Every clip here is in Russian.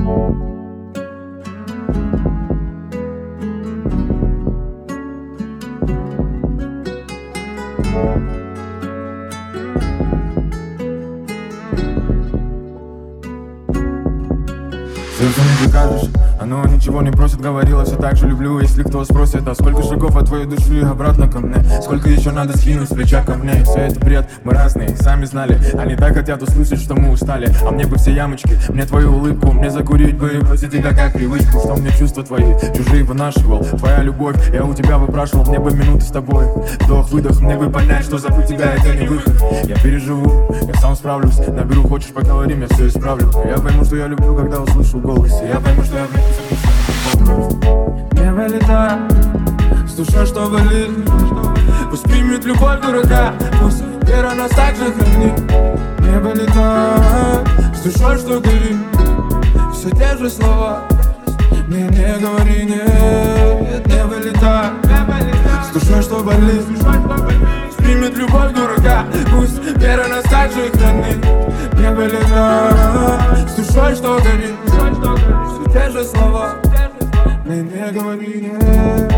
Сердцу не прикажешь, оно ничего не просит, говорила все так же люблю. Если кто спросит, а сколько шагов от твоей души обратно ко мне? Сколько еще надо скинуть с плеча ко мне? Все это бред, мы разные, сами знали. Они так хотят услышать, что мы устали. А мне бы все ямочки, мне твою улыбку, мне закурить бы и бросить тебя как привычку. Что мне чувства твои, чужие вынашивал, твоя любовь, я у тебя выпрашивал. Мне бы минуты с тобой, вдох-выдох, мне бы понять, что забыть тебя это не выход. Я переживу, я сам справлюсь, наберу, хочешь поговорим, я все исправлю. Я пойму, что я люблю, когда услышу голос. Я пойму, что я влюбился. Не вылетай с душой, что болит. Пусть примет любовь дурака, пусть вера нас так же хранит. Не вылетай с душой, что горит. Все те же слова, мне не говори нет. Не вылетай с душой, что болит. Пусть примет любовь дурака, пусть вера нас так же хранит. Не вылетай с душой, что горит. Все те же слова, мне не говори нет.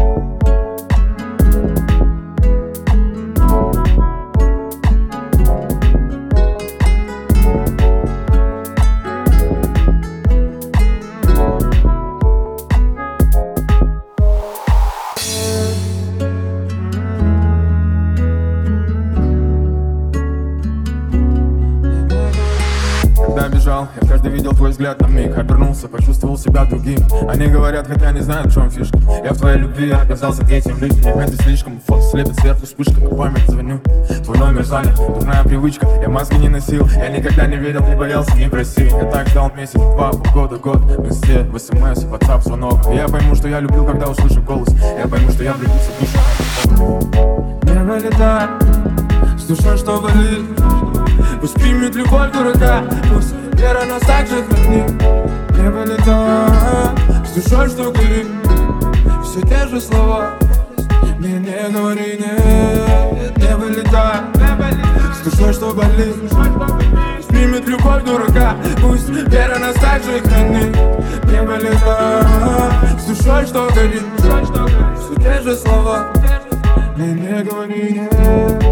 Когда бежал, я каждый видел твой взгляд на миг. Обернулся, почувствовал себя другим. Они говорят, хотя не знают, в чем фишка. Я в твоей любви оказался третьим лишним. Это слишком, фото слепит сверху вспышка. На память звоню, твой номер занят. Дурная привычка, я маски не носил. Я никогда не верил, не боялся, не просил. Я так ждал месяц, два, полгода, год. В инсте, в смс, в WhatsApp, звонок. Я пойму, что я люблю, когда услышу голос. Я пойму, что я влюбился в душу. Не вылетай с душой, что болит. Пусть примет любовь дурака, пусть вера нас так же хранит. Не вылетай с душой, что горит. Все те же слова, мне не говори нет. Не вылетай с душой, что болит. Пусть примет любовь дурака, пусть вера нас так же хранит. Не вылетай с душой, что горит. Все те же слова, мне не говори нет.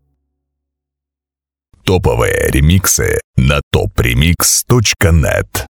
Топовые ремиксы на topremix.net.